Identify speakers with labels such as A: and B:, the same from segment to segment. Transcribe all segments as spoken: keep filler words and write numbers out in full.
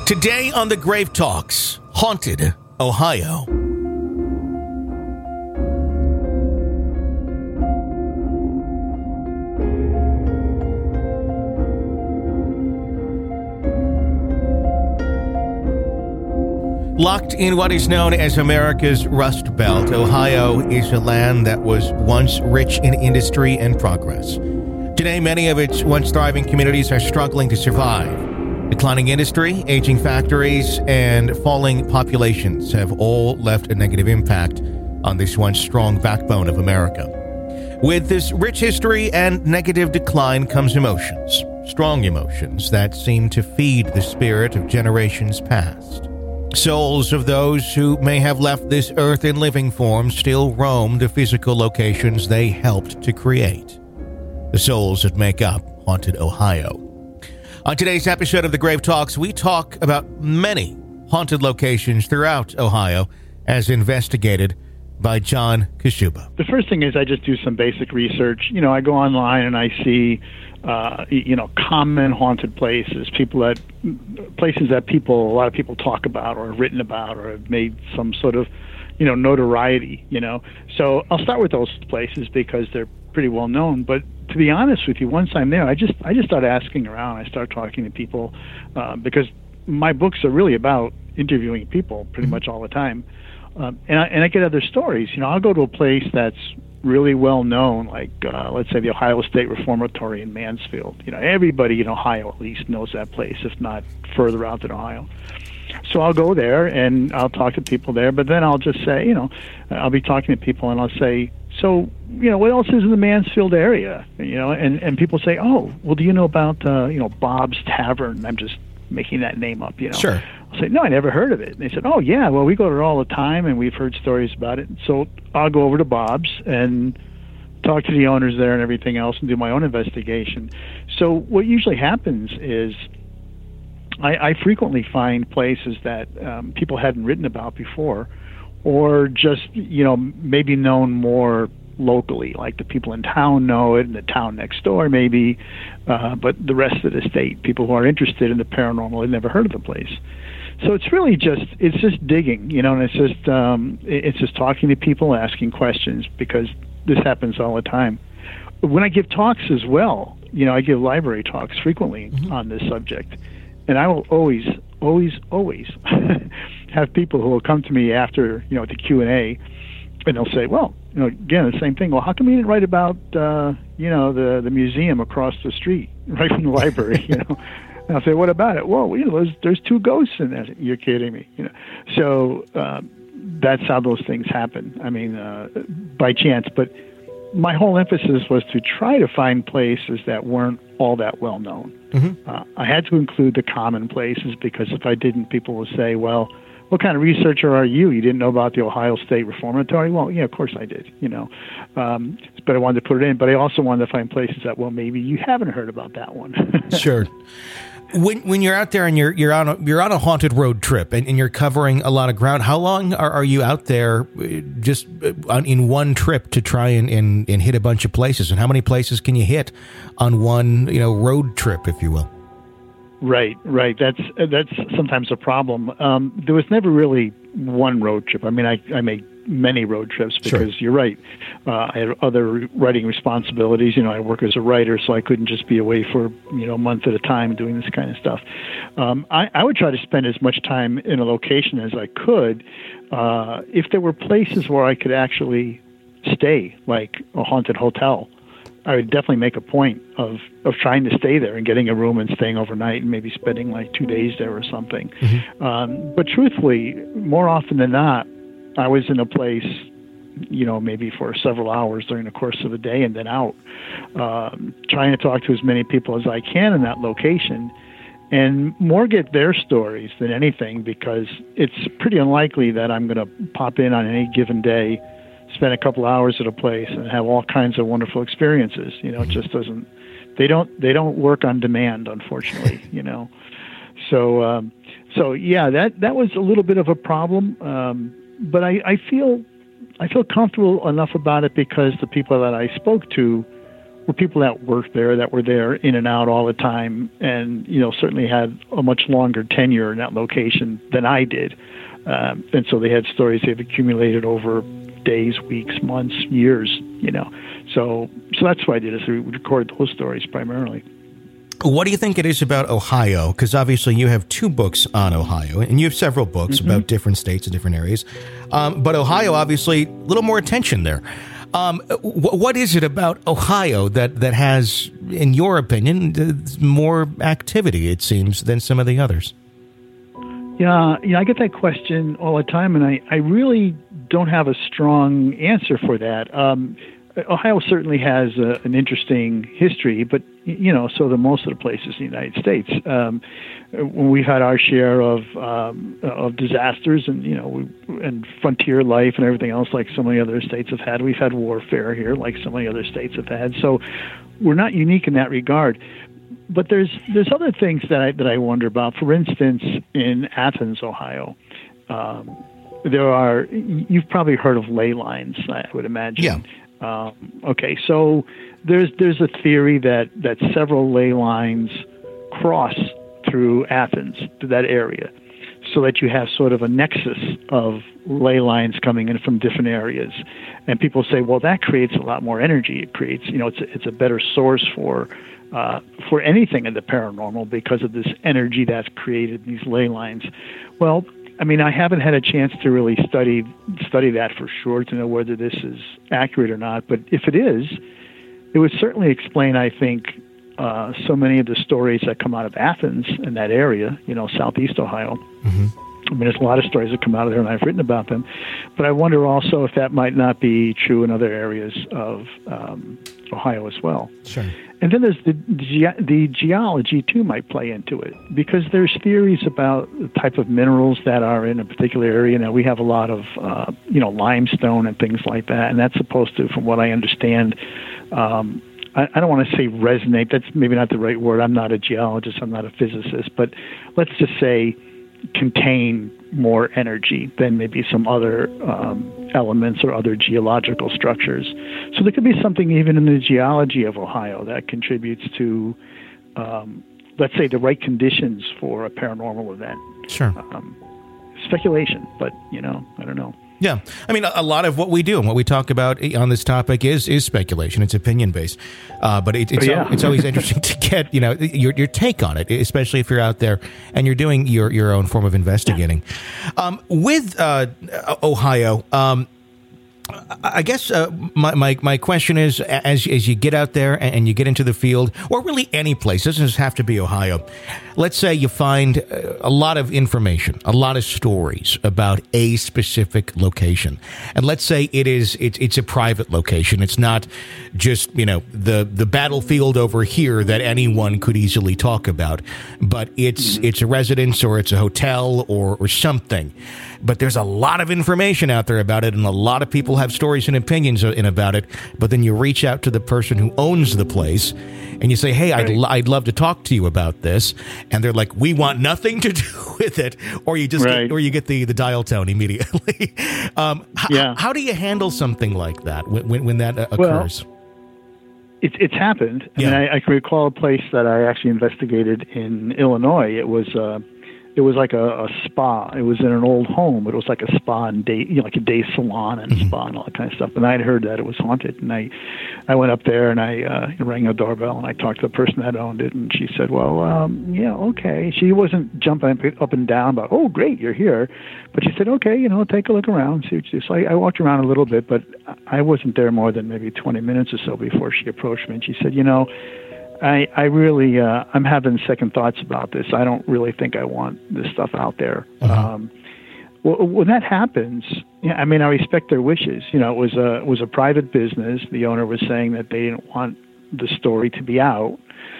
A: Today on the Grave Talks, Haunted Ohio. Locked in what is known as America's Rust Belt, Ohio is a land that was once rich in industry and progress. Today, many of its once thriving communities are struggling to survive. Declining industry, aging factories, and falling populations have all left a negative impact on this once strong backbone of America. With this rich history and negative decline comes emotions, strong emotions that seem to feed the spirit of generations past. Souls of those who may have left this earth in living form still roam the physical locations they helped to create. The souls that make up Haunted Ohio. On today's episode of The Grave Talks, we talk about many haunted locations throughout Ohio as investigated by John Kashuba.
B: The first thing is I just do some basic research. You know, I go online and I see, uh, you know, common haunted places, people that, places that people, a lot of people talk about or have written about or have made some sort of, you know, notoriety, you know. So I'll start with those places because they're pretty well known. But to be honest with you, once I'm there, I just I just start asking around. I start talking to people uh, because my books are really about interviewing people pretty much all the time. Um, and, I, and I get other stories. You know, I'll go to a place that's really well known, like uh, let's say the Ohio State Reformatory in Mansfield. You know, everybody in Ohio at least knows that place, if not further out than Ohio. So I'll go there and I'll talk to people there. But then I'll just say, you know, I'll be talking to people and I'll say, so, you know, what else is in the Mansfield area? You know, and, and people say, oh, well, do you know about, uh, you know, Bob's Tavern? I'm just making that name up, you know.
A: Sure.
B: I'll say, no, I never heard of it. And they said, oh, yeah, well, we go there all the time, and we've heard stories about it. So I'll go over to Bob's and talk to the owners there and everything else and do my own investigation. So what usually happens is I, I frequently find places that um, people hadn't written about before, or just, you know, maybe known more locally, like the people in town know it and the town next door maybe, uh, but the rest of the state, people who are interested in the paranormal, have never heard of the place. So it's really just, it's just digging, you know, and it's just, um, it's just talking to people, asking questions, because this happens all the time. When I give talks as well, you know, I give library talks frequently mm-hmm. on this subject, and I will always, always, always have people who will come to me after, you know, the Q and A, and they'll say, well, you know, again, the same thing. Well, how come you didn't write about, uh, you know, the, the museum across the street, right from the library, you know? And I'll say, what about it? Well, you know, there's, there's two ghosts in there. You're kidding me, you know? So uh, that's how those things happen. I mean, uh, by chance. But my whole emphasis was to try to find places that weren't all that well known. Mm-hmm. Uh, I had to include the common places, because if I didn't, people would say, well, what kind of researcher are you? You didn't know about the Ohio State Reformatory? Well, yeah, of course I did, you know. Um, but I wanted to put it in. But I also wanted to find places that, well, maybe you haven't heard about that one.
A: Sure. When when you're out there and you're you're on a, you're on a haunted road trip and, and you're covering a lot of ground, how long are, are you out there just on, in one trip to try and, and, and hit a bunch of places? And how many places can you hit on one, you know, road trip, if you will?
B: Right, right. That's that's sometimes a problem. Um, there was never really one road trip. I mean, I, I made many road trips because sure. You're right. Uh, I had other writing responsibilities. You know, I work as a writer, so I couldn't just be away for, you know, a month at a time doing this kind of stuff. Um, I, I would try to spend as much time in a location as I could. Uh, if there were places where I could actually stay, like a haunted hotel, I would definitely make a point of, of trying to stay there and getting a room and staying overnight and maybe spending like two days there or something. Mm-hmm. Um, but truthfully, more often than not, I was in a place, you know, maybe for several hours during the course of a day and then out, um, trying to talk to as many people as I can in that location and more get their stories than anything, because it's pretty unlikely that I'm going to pop in on any given day, spend a couple hours at a place and have all kinds of wonderful experiences. You know, it just doesn't, they don't, they don't work on demand, unfortunately, you know? So, um, so yeah, that, that was a little bit of a problem. Um, but I, I feel, I feel comfortable enough about it because the people that I spoke to were people that worked there, that were there in and out all the time, and you know certainly had a much longer tenure in that location than I did. Um, and so they had stories they've accumulated over days, weeks, months, years. You know, so so that's what I did is we record those stories primarily.
A: What do you think it is about Ohio? Because obviously you have two books on Ohio, and you have several books mm-hmm. about different states and different areas. Um, but Ohio, obviously, a little more attention there. Um, wh- what is it about Ohio that, that has, in your opinion, more activity, it seems, than some of the others?
B: Yeah, you know, I get that question all the time, and I, I really don't have a strong answer for that. Um, Ohio certainly has a, an interesting history, but, you know, so do most of the places in the United States. Um, we've had our share of um, of disasters and, you know, we, and frontier life and everything else like so many other states have had. We've had warfare here like so many other states have had. So we're not unique in that regard. But there's there's other things that I, that I wonder about. For instance, in Athens, Ohio, um, there are, you've probably heard of ley lines, I would imagine.
A: Yeah.
B: Um, okay, so there's there's a theory that, that several ley lines cross through Athens, to that area, so that you have sort of a nexus of ley lines coming in from different areas. And people say, well, that creates a lot more energy. It creates, you know, it's a, it's a better source for uh, for anything in the paranormal because of this energy that's created in these ley lines. Well, I mean, I haven't had a chance to really study study that for sure to know whether this is accurate or not. But if it is, it would certainly explain, I think, uh, so many of the stories that come out of Athens and that area, you know, southeast Ohio.
A: Mm-hmm.
B: I mean, there's a lot of stories that come out of there, and I've written about them. But I wonder also if that might not be true in other areas of um, Ohio as well.
A: Sure.
B: And then there's the, ge- the geology, too, might play into it, because there's theories about the type of minerals that are in a particular area. Now, we have a lot of, uh, you know, limestone and things like that, and that's supposed to, from what I understand, um, I, I don't want to say resonate. That's maybe not the right word. I'm not a geologist. I'm not a physicist. But let's just say contain more energy than maybe some other um, elements or other geological structures. So there could be something even in the geology of Ohio that contributes to, um, let's say, the right conditions for a paranormal event.
A: Sure.
B: Um, speculation, but, you know, I don't know.
A: Yeah. I mean, a, a lot of what we do and what we talk about on this topic is is speculation. It's opinion-based. Uh, but it, it's,
B: yeah.
A: al- it's always interesting to get, you know, your your take on it, especially if you're out there and you're doing your, your own form of investigating. Um, with uh, Ohio, um, I guess uh, my, my my question is, as as you get out there and you get into the field, or really any place, doesn't just have to be Ohio. Let's say you find a lot of information, a lot of stories about a specific location, and let's say it is it's it's a private location. It's not just, you know, the the battlefield over here that anyone could easily talk about, but it's it's a residence or it's a hotel or or something. But there's a lot of information out there about it, and a lot of people have stories and opinions in about it. But then you reach out to the person who owns the place, and you say, "Hey, I'd
B: Right.
A: l- I'd love to talk to you about this," and they're like, "We want nothing to do with it," or you just
B: Right.
A: get, or you get the, the dial tone immediately. um, h-
B: Yeah.
A: How do you handle something like that when when, when that uh, occurs?
B: Well, It's it's happened. I
A: Yeah.
B: mean, I, I can recall a place that I actually investigated in Illinois. It was uh, it was like a, a spa. It was in an old home, but it was like a spa and day, you know, like a day salon and
A: Mm-hmm.
B: spa and all that kind of stuff. And I had heard that it was haunted, and I I went up there and I uh, rang a doorbell and I talked to the person that owned it, and she said, "Well, um, yeah, okay." She wasn't jumping up and down about, "Oh, great, you're here," but she said, "Okay, you know, take a look around, see what you do." So I, I walked around a little bit, but I wasn't there more than maybe twenty minutes or so before she approached me, and she said, "You know, I, I really, uh, I'm having second thoughts about this. I don't really think I want this stuff out there."
A: Uh-huh.
B: Um, well, when that happens, yeah, I mean, I respect their wishes. You know, it was a it was a private business. The owner was saying that they didn't want the story to be out,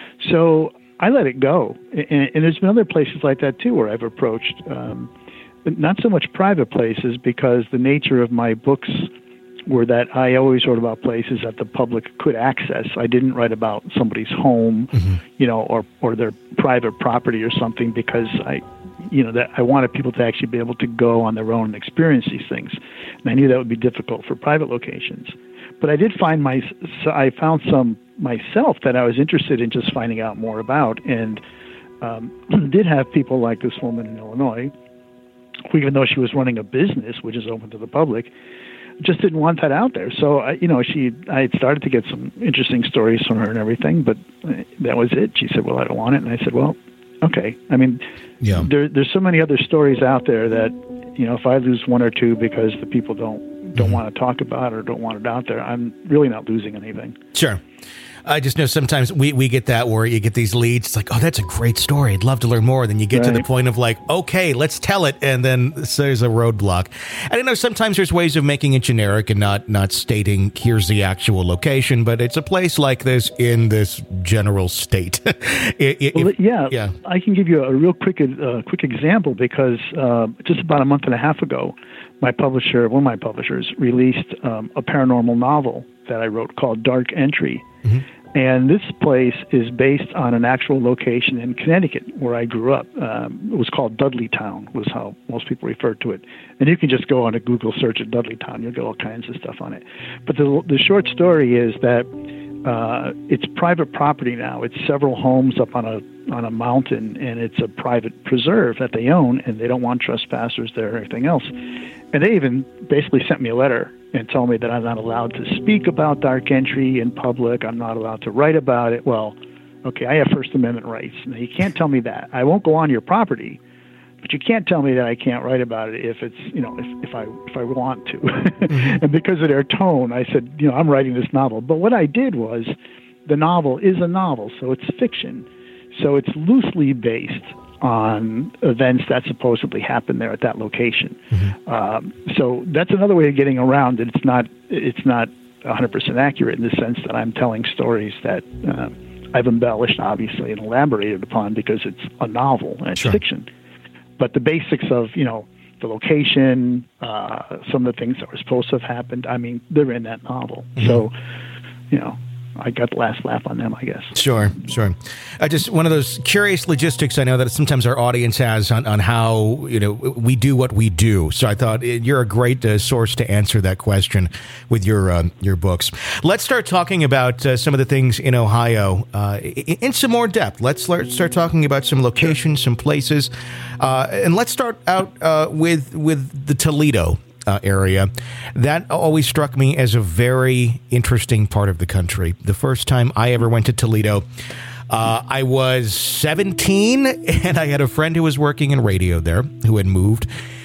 B: so I let it go. And, and there's been other places like that too, where I've approached, um, not so much private places, because the nature of my books were that I always wrote about places that the public could access. I didn't write about somebody's home,
A: Mm-hmm.
B: you know, or, or their private property or something, because I, you know, that I wanted people to actually be able to go on their own and experience these things. And I knew that would be difficult for private locations. but I did find my, I found some myself that I was interested in just finding out more about, and um, did have people like this woman in Illinois, who, even though she was running a business, which is open to the public, just didn't want that out there. So, I, you know, she, I had started to get some interesting stories from her and everything, but that was it. She said, well, I don't want it. And I said, well, okay. I mean, yeah. there, there's so many other stories out there that, you know, if I lose one or two because the people don't, don't mm-hmm. want to talk about it or don't want it out there, I'm really not losing anything.
A: Sure. I just know sometimes we, we get that where you get these leads. It's like, oh, that's a great story. I'd love to learn more. Then you get right. to the point of like, okay, let's tell it. And then so there's a roadblock. And I know sometimes there's ways of making it generic and not, not stating here's the actual location, but it's a place like this in this general state. if,
B: well, yeah, yeah, I can give you a real quick, uh, quick example because uh, just about a month and a half ago, my publisher, one of my publishers, released um, a paranormal novel that I wrote called Dark Entry. Mm-hmm. And this place is based on an actual location in Connecticut where I grew up. Um, it was called Dudleytown, was how most people referred to it. And you can just go on a Google search at Dudleytown. You'll get all kinds of stuff on it. But the, the short story is that uh, it's private property now. It's several homes up on a on a mountain, and it's a private preserve that they own, and they don't want trespassers there or anything else. And they even basically sent me a letter and told me that I'm not allowed to speak about Dark Entry in public. I'm not allowed to write about it. Well, okay, I have First Amendment rights. Now, you can't tell me that. I won't go on your property, but you can't tell me that I can't write about it if it's, you know, if, if I if I want to. Mm-hmm. And because of their tone, I said, you know, I'm writing this novel. But what I did was, the novel is a novel, so it's fiction. So it's loosely based on events that supposedly happened there at that location. Mm-hmm. Um, so that's another way of getting around it. It's not it's not one hundred percent accurate in the sense that I'm telling stories that uh, I've embellished, obviously, and elaborated upon because it's a novel and it's sure. fiction. But the basics of, you know, the location, uh, some of the things that were supposed to have happened, I mean, they're in that novel. Mm-hmm. So, you know, I got the last laugh on them, I guess.
A: Sure, sure. Uh, just one of those curious logistics I know that sometimes our audience has on, on how, you know, we do what we do. So I thought you're a great uh, source to answer that question with your uh, your books. Let's start talking about uh, some of the things in Ohio uh, in, in some more depth. Let's start talking about some locations, some places. Uh, and let's start out uh, with with the Toledo Uh, area. That always struck me as a very interesting part of the country. The first time I ever went to Toledo, uh, I was seventeen, and I had a friend who was working in radio there who had moved.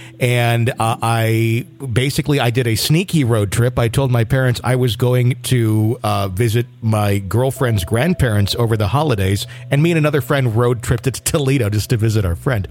A: And uh, I basically, I did a sneaky road trip. I told my parents I was going to uh, visit my girlfriend's grandparents over the holidays, and me and another friend road tripped to Toledo just to visit our friend.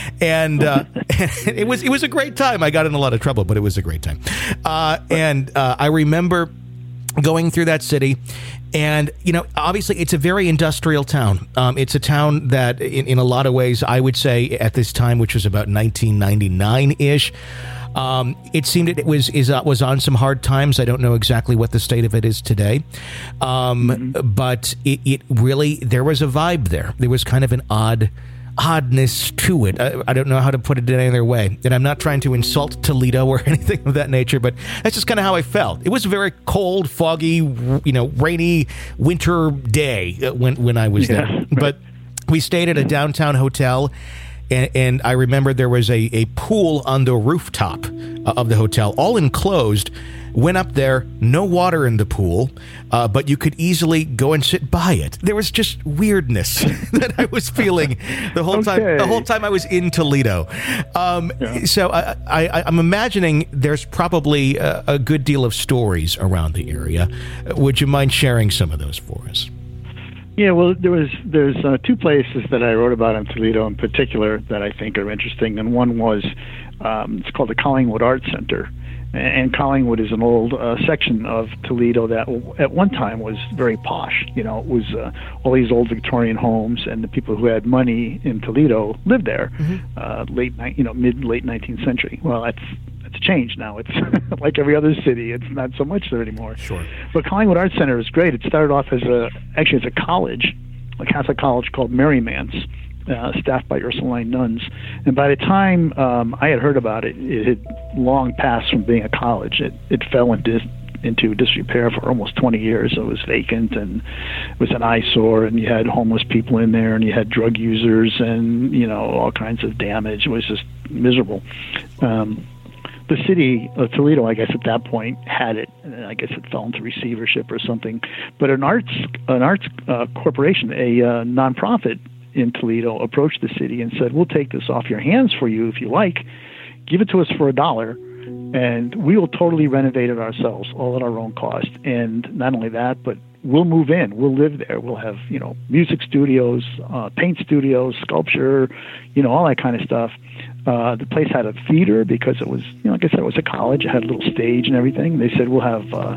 A: And uh, it was it was a great time. I got in a lot of trouble, but it was a great time. Uh, and uh, I remember going through that city. And, you know, obviously it's a very industrial town. Um, it's a town that in, in a lot of ways, I would say at this time, which was about nineteen ninety-nine-ish, um, it seemed it was is uh, was on some hard times. I don't know exactly what the state of it is today. Um, mm-hmm. But it, it really, there was a vibe there. There was kind of an odd oddness to it. I, I don't know how to put it in any other way. And I'm not trying to insult Toledo or anything of that nature, but that's just kind of how I felt. It was a very cold, foggy, you know, rainy winter day when, when I was yeah, there. Right. But we stayed at a downtown hotel, and, and I remember there was a, a pool on the rooftop of the hotel, all enclosed. Went up there, no water in the pool, uh, but you could easily go and sit by it. There was just weirdness that I was feeling the whole okay. time. The whole time I was in Toledo. Um, yeah. So I, I, I'm imagining there's probably a, a good deal of stories around the area. Would you mind sharing some of those for us?
B: Yeah, well, there was there's uh, two places that I wrote about in Toledo in particular that I think are interesting, and one was um, it's called the Collingwood Art Center. And Collingwood is an old uh, section of Toledo that at one time was very posh. You know, it was uh, all these old Victorian homes, and the people who had money in Toledo lived there. Mm-hmm. uh, late, you know, mid late nineteenth century. Well, that's that's changed now. It's like every other city. It's not so much there anymore.
A: Sure. But
B: Collingwood Art Center is great. It started off as a actually as a college, a Catholic college called Merryman's. Uh, staffed by Ursuline nuns. And by the time um, I had heard about it, it had long passed from being a college. It, it fell into into disrepair for almost twenty years. It was vacant and it was an eyesore, and you had homeless people in there, and you had drug users, and you know all kinds of damage. It was just miserable. Um, the city of Toledo, I guess at that point, had it, and I guess it fell into receivership or something. But an arts an arts uh, corporation, a uh, nonprofit in Toledo, approached the city and said, "We'll take this off your hands for you if you like. Give it to us for a dollar, and we will totally renovate it ourselves, all at our own cost. And not only that, but we'll move in. We'll live there. We'll have, you know, music studios, uh, paint studios, sculpture, you know, all that kind of stuff." Uh, the place had a theater because it was, you know, like I said, it was a college. It had a little stage and everything. They said, "We'll have uh,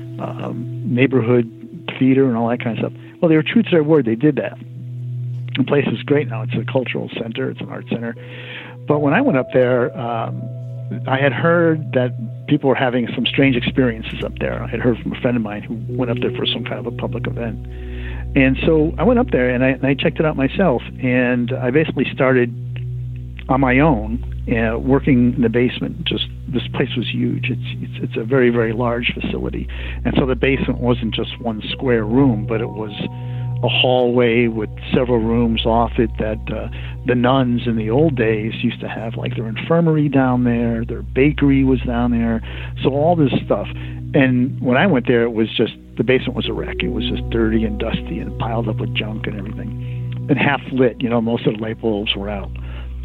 B: um, neighborhood theater and all that kind of stuff." Well, they were true to their word. They did that. The place is great now. It's a cultural center. It's an art center. But when I went up there, um, I had heard that people were having some strange experiences up there. I had heard from a friend of mine who went up there for some kind of a public event. And so I went up there and I, and I checked it out myself. And I basically started on my own, uh, working in the basement. Just this place was huge. It's, it's it's a very, very large facility. And so the basement wasn't just one square room, but it was a hallway with several rooms off it that uh, the nuns in the old days used to have, like their infirmary down there, their bakery was down there, so all this stuff. And when I went there, it was just, the basement was a wreck. It was just dirty and dusty and piled up with junk and everything. And half lit, you know, most of the light bulbs were out.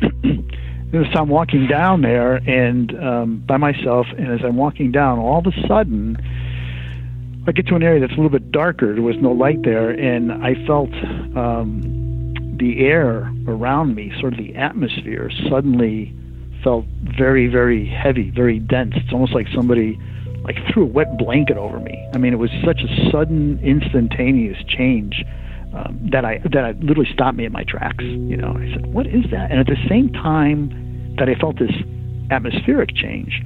B: And so I'm walking down there and um, by myself, and as I'm walking down, all of a sudden, I get to an area that's a little bit darker. There was no light there, and I felt um, the air around me, sort of the atmosphere, suddenly felt very, very heavy, very dense. It's almost like somebody like threw a wet blanket over me. I mean, it was such a sudden, instantaneous change um, that I that I literally stopped me in my tracks. You know, I said, "What is that?" And at the same time that I felt this atmospheric change,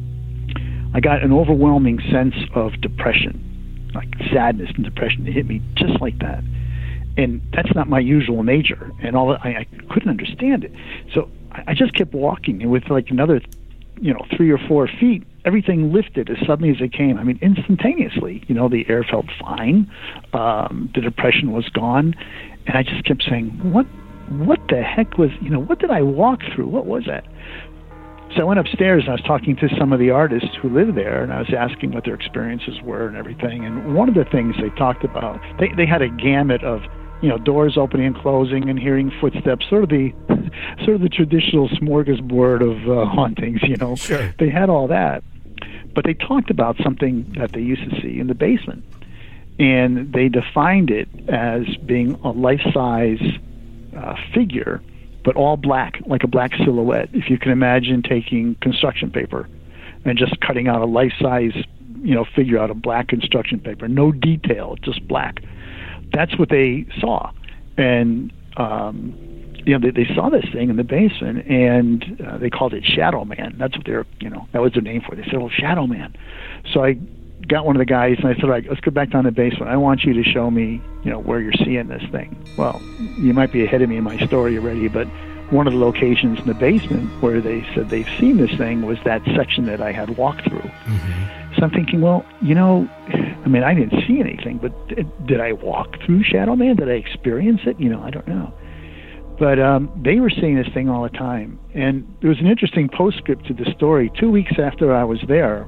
B: I got an overwhelming sense of depression. Like sadness and depression. It hit me just like that. And that's not my usual nature. And all I, I couldn't understand it. So I, I just kept walking. And with like another, you know, three or four feet, everything lifted as suddenly as it came. I mean, instantaneously. You know, the air felt fine. Um, the depression was gone. And I just kept saying, what, what the heck was, you know, what did I walk through? What was that? So I went upstairs and I was talking to some of the artists who live there, and I was asking what their experiences were and everything. And one of the things they talked about, they, they had a gamut of, you know, doors opening and closing and hearing footsteps, sort of the sort of the traditional smorgasbord of uh, hauntings, you know.
A: Sure.
B: They had all that. But they talked about something that they used to see in the basement. And they defined it as being a life-size uh, figure, but all black, like a black silhouette. If you can imagine taking construction paper and just cutting out a life-size, you know, figure out of black construction paper, no detail, just black. That's what they saw. And, um, you know, they, they saw this thing in the basement, and uh, they called it Shadow Man. That's what they're, you know, that was their name for it. They said, "Oh, Shadow Man." So I got one of the guys, and I said, "All right, let's go back down to the basement. I want you to show me, you know, where you're seeing this thing." Well, you might be ahead of me in my story already, but one of the locations in the basement where they said they've seen this thing was that section that I had walked through. Mm-hmm. So I'm thinking, well, you know, I mean, I didn't see anything, but did, did I walk through Shadow Man? Did I experience it? You know, I don't know. But um, they were seeing this thing all the time. And there was an interesting postscript to the story. Two weeks after I was there,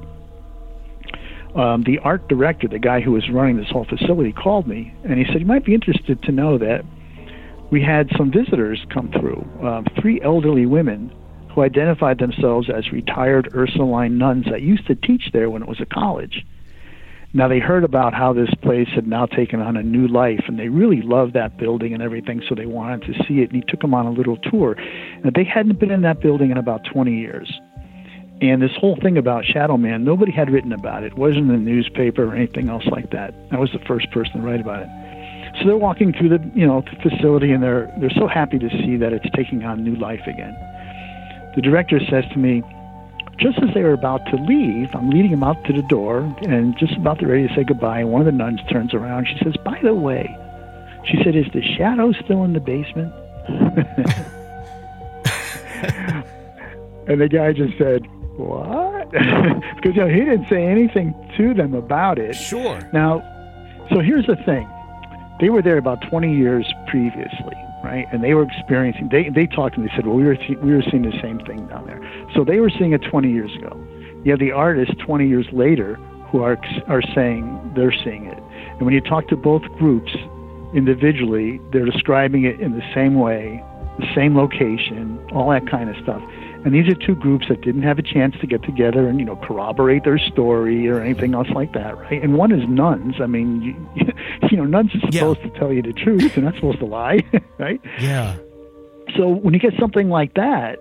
B: Um, the art director, the guy who was running this whole facility, called me, and he said, "You might be interested to know that we had some visitors come through, um, three elderly women who identified themselves as retired Ursuline nuns that used to teach there when it was a college. Now, they heard about how this place had now taken on a new life, and they really loved that building and everything, so they wanted to see it, and he took them on a little tour. And they hadn't been in that building in about twenty years. And this whole thing about Shadow Man, nobody had written about it. It wasn't in the newspaper or anything else like that. I was the first person to write about it. So they're walking through the, you know, the facility, and they're they're so happy to see that it's taking on new life again. The director says to me, just as they were about to leave, I'm leading them out to the door, and just about to ready to say goodbye, one of the nuns turns around. She says, "By the way," she said, "is the shadow still in the basement?" And the guy just said, "What?" that because you know he didn't say anything to them about it.
A: Sure.
B: Now, so here's the thing: they were there about twenty years previously, right? And they were experiencing. They they talked and they said, "Well, we were we were seeing the same thing down there." So they were seeing it twenty years ago. You have the artists twenty years later who are are saying they're seeing it. And when you talk to both groups individually, they're describing it in the same way, the same location, all that kind of stuff. And these are two groups that didn't have a chance to get together and, you know, corroborate their story or anything else like that, right? And one is nuns. I mean, you, you know, nuns are supposed yeah. to tell you the truth. They're not supposed to lie, right?
A: Yeah.
B: So when you get something like that,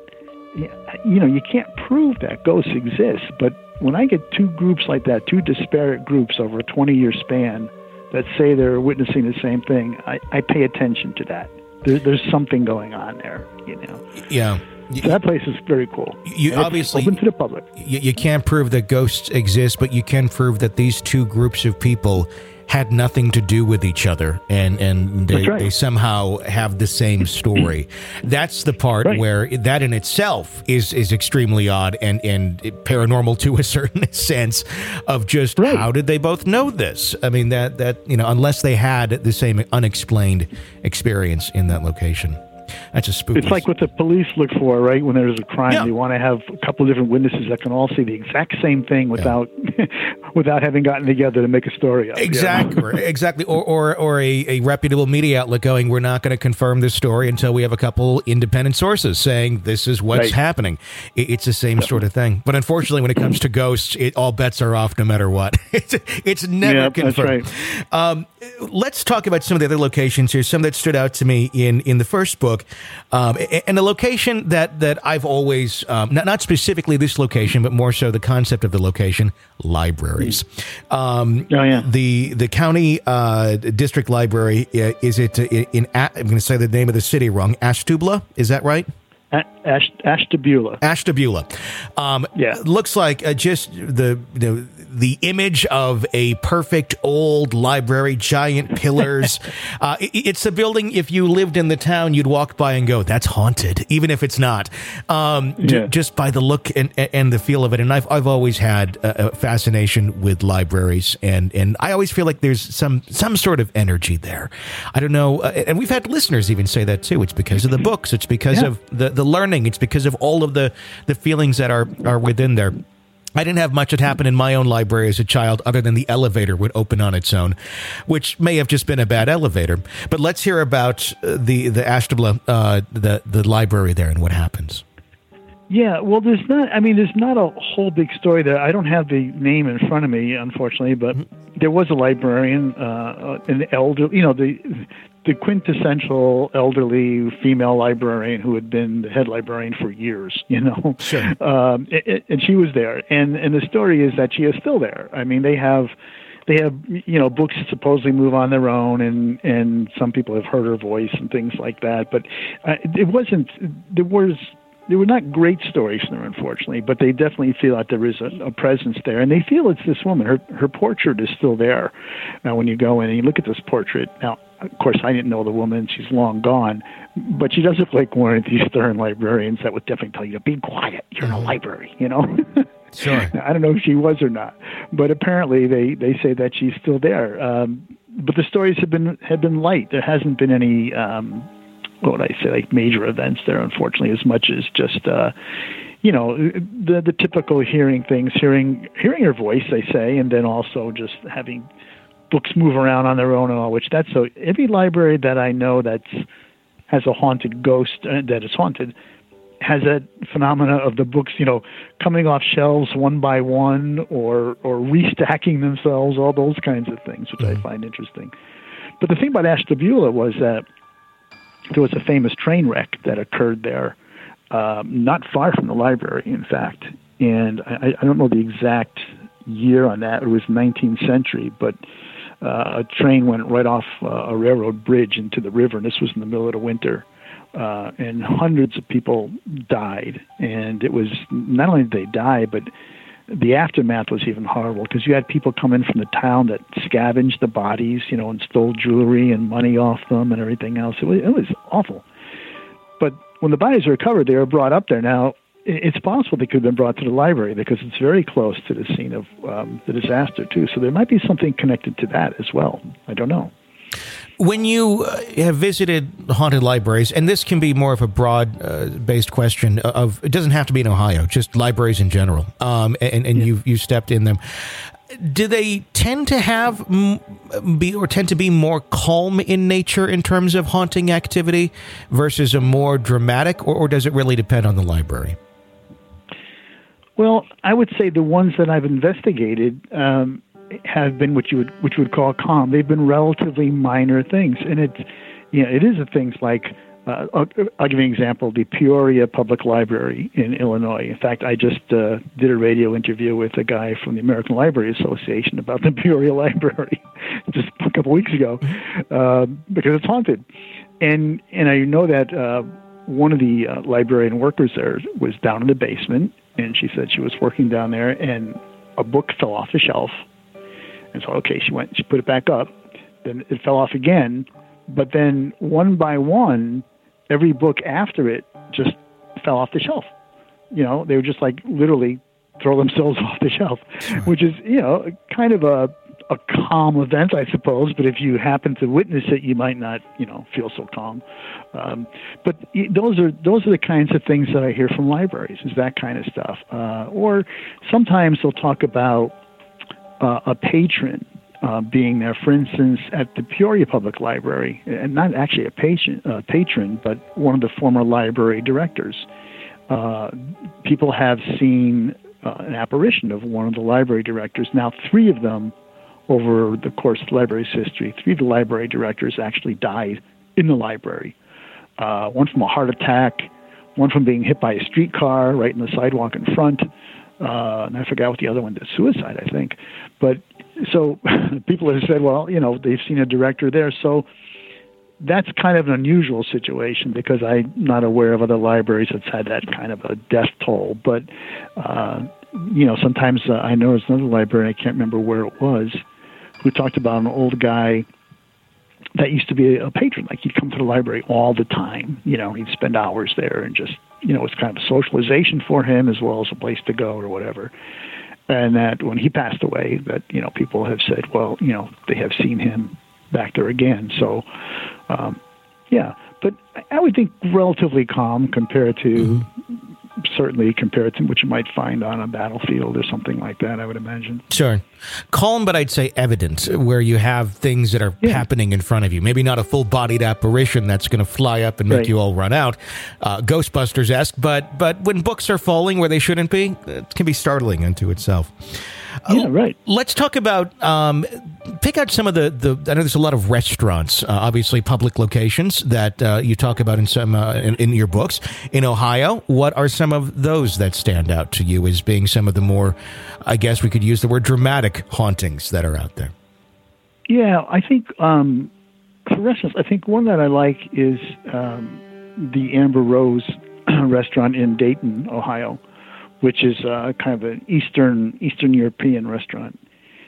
B: you know, you can't prove that ghosts exist. But when I get two groups like that, two disparate groups over a twenty-year span that say they're witnessing the same thing, I, I pay attention to that. There, there's something going on there, you know.
A: Yeah.
B: So that place is very cool.
A: You
B: it's
A: obviously
B: open to the public.
A: You, you can't prove that ghosts exist, but you can prove that these two groups of people had nothing to do with each other, and and they,
B: right.
A: they somehow have the same story. That's the part
B: right.
A: where that in itself is is extremely odd and and paranormal to a certain sense of just right. how did they both know this? I mean that that you know unless they had the same unexplained experience in that location. That's a spooky.
B: It's like what the police look for, right? When there's a crime,
A: yeah.
B: they want to have a couple of different witnesses that can all see the exact same thing without yeah. without having gotten together to make a story up.
A: Exactly,
B: You know?
A: exactly. Or or, or a, a reputable media outlet going, we're not going to confirm this story until we have a couple independent sources saying this is what's
B: right.
A: happening. It, it's the same yeah. sort of thing. But unfortunately, when it comes to ghosts, it, all bets are off no matter what. It's, it's never
B: yeah,
A: confirmed.
B: That's right.
A: Um, let's talk about some of the other locations here, some that stood out to me in, in the first book. Um, and a location that, that I've always, um, not, not specifically this location, but more so the concept of the location, libraries. Um,
B: oh, yeah.
A: The the county uh, district library, uh, is it in, in, I'm going to say the name of the city wrong, Ashtabula, is that right?
B: Ash, Ashtabula.
A: Ashtabula. Um,
B: yeah.
A: Looks like uh, just the, you know, the image of a perfect old library, giant pillars. uh, it, it's a building, if you lived in the town, you'd walk by and go, that's haunted, even if it's not. Um, yeah. j- just by the look and, and the feel of it. And I've, I've always had a, a fascination with libraries. And, and I always feel like there's some, some sort of energy there. I don't know. Uh, and we've had listeners even say that too. It's because of the books. It's because yeah. of the, the learning. It's because of all of the, the feelings that are, are within there. I didn't have much that happened in my own library as a child other than the elevator would open on its own, which may have just been a bad elevator. But let's hear about the, the Ashtabula, uh, the, the library there and what happens.
B: Yeah, well, there's not, I mean, there's not a whole big story there. I don't have the name in front of me, unfortunately, but mm-hmm. there was a librarian, uh, an elder, you know, the the quintessential elderly female librarian who had been the head librarian for years, you know.
A: Sure.
B: Um, and, and she was there. And, and the story is that she is still there. I mean, they have... They have, you know, books that supposedly move on their own, and, and some people have heard her voice and things like that. But uh, it wasn't, there was, there were not great stories there, unfortunately, but they definitely feel that there is a, a presence there. And they feel it's this woman. Her her portrait is still there. Now, when you go in and you look at this portrait, now, of course, I didn't know the woman. She's long gone. But she does look like one of these stern librarians that would definitely tell you to be quiet. You're in a library, you know?
A: Sure.
B: I don't know if she was or not, but apparently they, they say that she's still there. Um, but the stories have been have been light. There hasn't been any, um, what would I say, like major events there, unfortunately, as much as just, uh, you know, the the typical hearing things, hearing hearing her voice, they say, and then also just having books move around on their own and all. Which that's so. Every library that I know that's has a haunted ghost uh, that is haunted has that phenomena of the books, you know, coming off shelves one by one or or restacking themselves, all those kinds of things, which mm-hmm. I find interesting. But the thing about Ashtabula was that there was a famous train wreck that occurred there, um, not far from the library, in fact. And I, I don't know the exact year on that. It was nineteenth century, but uh, a train went right off uh, a railroad bridge into the river, and this was in the middle of the winter. Uh, and hundreds of people died. And it was, not only did they die, but the aftermath was even horrible, because you had people come in from the town that scavenged the bodies, you know, and stole jewelry and money off them and everything else. It was, it was awful. But when the bodies were recovered, they were brought up there. Now, it's possible they could have been brought to the library because it's very close to the scene of um, the disaster, too. So there might be something connected to that as well. I don't know.
A: When you uh, have visited haunted libraries, and this can be more of a broad-based uh, question of, it doesn't have to be in Ohio, just libraries in general, um, and, and yeah. you've, you've stepped in them. Do they tend to have be or tend to be more calm in nature in terms of haunting activity versus a more dramatic, or, or does it really depend on the library?
B: Well, I would say the ones that I've investigated um, have been what you would which you would call calm. They've been relatively minor things, and it's you know it is the things like uh, I'll, I'll give you an example: the Peoria Public Library in Illinois. In fact, I just uh, did a radio interview with a guy from the American Library Association about the Peoria Library just a couple weeks ago uh, because it's haunted, and and I know that uh, one of the uh, librarian workers there was down in the basement, and she said she was working down there, and a book fell off the shelf. And so, okay, she went, she put it back up, then it fell off again, but then one by one, every book after it just fell off the shelf. You know, they would just like literally throw themselves off the shelf, which is, you know, kind of a, a calm event, I suppose, but if you happen to witness it, you might not, you know, feel so calm. Um, but those are, those are the kinds of things that I hear from libraries, is that kind of stuff. Uh, or sometimes they'll talk about Uh, a patron uh, being there. For instance, at the Peoria Public Library, and not actually a patient, uh, patron, but one of the former library directors, uh, people have seen uh, an apparition of one of the library directors. Now, three of them, over the course of the library's history, three of the library directors actually died in the library. Uh, one from a heart attack, one from being hit by a streetcar right in the sidewalk in front, Uh, and I forgot what the other one did, suicide, I think. But so people have said, well, you know, they've seen a director there. So that's kind of an unusual situation because I'm not aware of other libraries that's had that kind of a death toll. But, uh, you know, sometimes uh, I know there's another library, I can't remember where it was, who talked about an old guy that used to be a patron. Like he'd come to the library all the time. You know, he'd spend hours there and just, you know, it's kind of a socialization for him as well as a place to go or whatever. And that when he passed away, that, you know, people have said, well, you know, they have seen him back there again. So, um, yeah, but I would think relatively calm compared to, mm-hmm. certainly compared to what you might find on a battlefield or something like that, I would imagine.
A: Sure. Calm, but I'd say evident, where you have things that are yeah. happening in front of you. Maybe not a full-bodied apparition that's going to fly up and make right. you all run out, uh, Ghostbusters-esque, but but when books are falling where they shouldn't be, it can be startling unto itself.
B: Yeah, right.
A: Let's talk about, um, pick out some of the, the, I know there's a lot of restaurants, uh, obviously public locations that uh, you talk about in some, uh, in, in your books. In Ohio, what are some of those that stand out to you as being some of the more, I guess we could use the word dramatic hauntings that are out there?
B: Yeah, I think, um, for restaurants, I think one that I like is um, the Amber Rose restaurant in Dayton, Ohio, which is uh, kind of an Eastern Eastern European restaurant.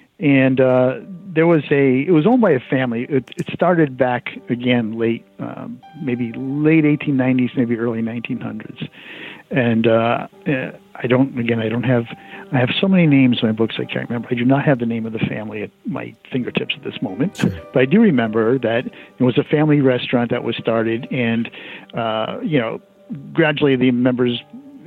B: And uh, there was a, it was owned by a family. It, it started back, again, late, um, maybe late eighteen nineties, maybe early nineteen hundreds. And uh, I don't, again, I don't have, I have so many names in my books I can't remember. I do not have the name of the family at my fingertips at this moment. Sure. But I do remember that it was a family restaurant that was started, and, uh, you know, gradually the members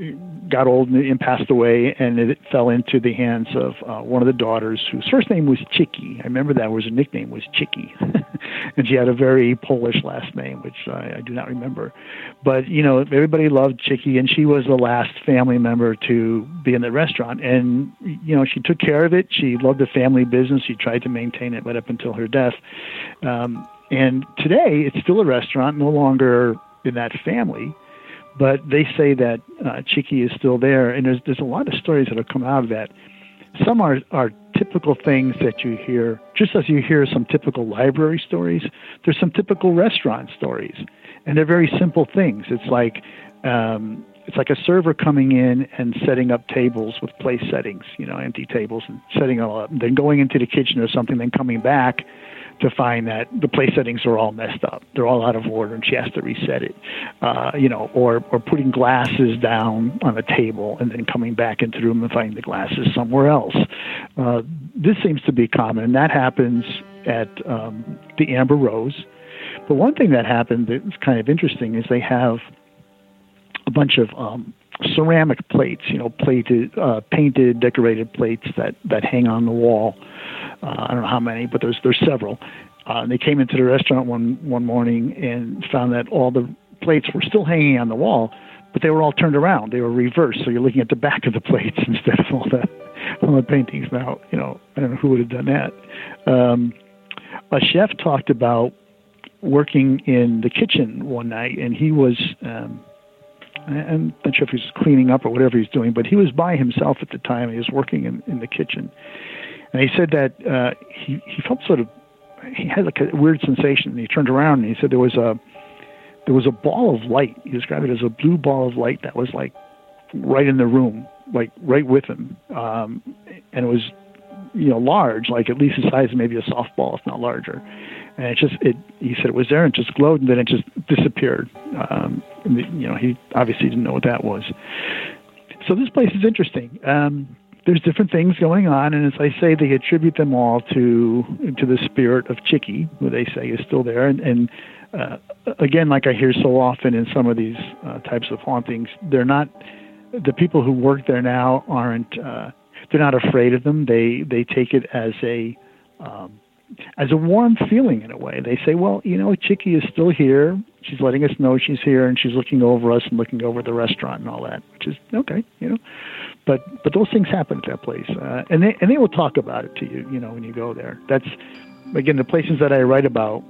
B: got old and passed away, and it fell into the hands of uh, one of the daughters whose first name was Chicky. I remember that was her nickname was Chicky. And she had a very Polish last name, which I, I do not remember. But, you know, everybody loved Chicky, and she was the last family member to be in the restaurant. And, you know, she took care of it. She loved the family business. She tried to maintain it right up until her death. Um, and today, it's still a restaurant, no longer in that family. But they say that uh, Chicky is still there, and there's there's a lot of stories that have come out of that. Some are, are typical things that you hear, just as you hear some typical library stories, there's some typical restaurant stories, and they're very simple things. It's like um, it's like a server coming in and setting up tables with place settings, you know, empty tables, and setting them up, and then going into the kitchen or something, then coming back to find that the place settings are all messed up. They're all out of order, and she has to reset it. Uh, you know, or or putting glasses down on a table and then coming back into the room and finding the glasses somewhere else. Uh, this seems to be common, and that happens at um, the Amber Rose. But one thing that happened that's kind of interesting is they have a bunch of um, ceramic plates, you know, plated, uh, painted, decorated plates that, that hang on the wall. Uh, I don't know how many, but there's there's several. Uh, and they came into the restaurant one, one morning and found that all the plates were still hanging on the wall, but they were all turned around. They were reversed, so you're looking at the back of the plates instead of all the, all the paintings. Now, you know, I don't know who would have done that. Um, a chef talked about working in the kitchen one night, and he was... Um, I'm not sure if he was cleaning up or whatever he's doing, but he was by himself at the time. He was working in, in the kitchen. And he said that uh, he, he felt sort of, he had like a weird sensation. And he turned around and he said there was a, there was a ball of light. He described it as a blue ball of light that was like right in the room, like right with him. Um, and it was, you know, large, like at least the size of maybe a softball, if not larger. And it just, it, he said it was there and it just glowed and then it just disappeared. Um, and the, you know, he obviously didn't know what that was. So this place is interesting. Um, there's different things going on. And as I say, they attribute them all to, to the spirit of Chicky, who they say is still there. And, and uh, again, like I hear so often in some of these uh, types of hauntings, they're not, the people who work there now aren't, uh, they're not afraid of them. They, they take it as a, um, as a warm feeling in a way. They say, well, you know, Chicky is still here. She's letting us know she's here, and she's looking over us and looking over the restaurant and all that, which is okay, you know. But but those things happen at that place, uh, and they and they will talk about it to you, you know, when you go there. That's again the places that I write about.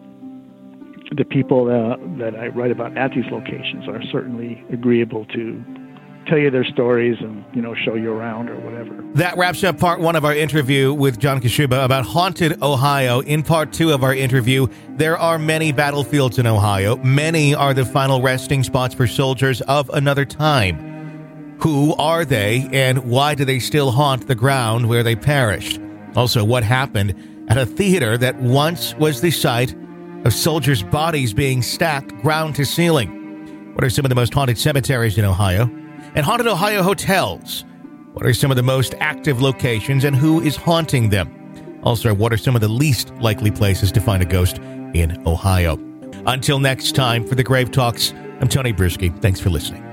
B: The people uh, that I write about at these locations are certainly agreeable to tell you their stories and, you know, show you around or whatever.
A: That wraps up part one of our interview with John Kashuba about Haunted Ohio. In part two of our interview, there are many battlefields in Ohio. Many are the final resting spots for soldiers of another time. Who are they, and why do they still haunt the ground where they perished? Also, what happened at a theater that once was the site of soldiers' bodies being stacked ground to ceiling? What are some of the most haunted cemeteries in Ohio? And Haunted Ohio hotels. What are some of the most active locations and who is haunting them? Also, what are some of the least likely places to find a ghost in Ohio? Until next time, for the Grave Talks, I'm Tony Bruschi. Thanks for listening.